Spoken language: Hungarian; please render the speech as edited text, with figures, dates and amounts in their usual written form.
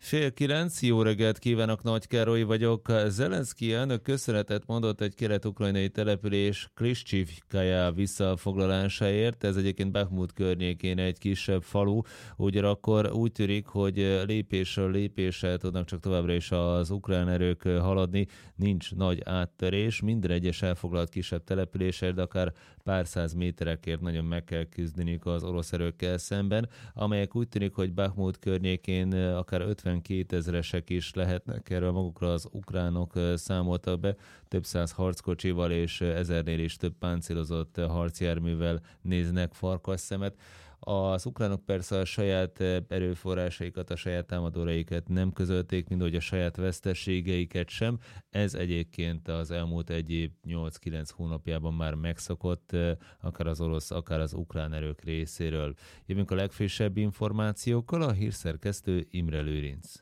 8:30, jó reggelt kívánok, Nagy Károly vagyok. Zelenszky elnök köszönetet mondott egy kelet-ukrajnai település Klishchivkaja visszafoglalásáért. Ez egyébként Bakhmut környékén egy kisebb falu. Ugyanakkor úgy tűnik, hogy lépésről lépésre tudnak csak továbbra is az ukrán erők haladni. Nincs nagy áttörés. Minden egyes elfoglalt kisebb településért, de akár pár száz méterekért nagyon meg kell küzdeniük az orosz erőkkel szemben, amelyek úgy tűnik, hogy Bakhmut környékén akár 52 000-esek is lehetnek, erről magukra az ukránok számoltak be, több száz harckocsival és 1000-nél is több páncélozott harcjárművel néznek farkasszemet. Az ukránok persze a saját erőforrásaikat, a saját támadóraikat nem közölték, mint hogy a saját veszteségeiket sem. Ez egyébként az elmúlt egy év 8-9 hónapjában már megszokott, akár az orosz, akár az ukrán erők részéről. Jövünk a legfrissebb információkkal, a hírszerkesztő Imre Lőrinc.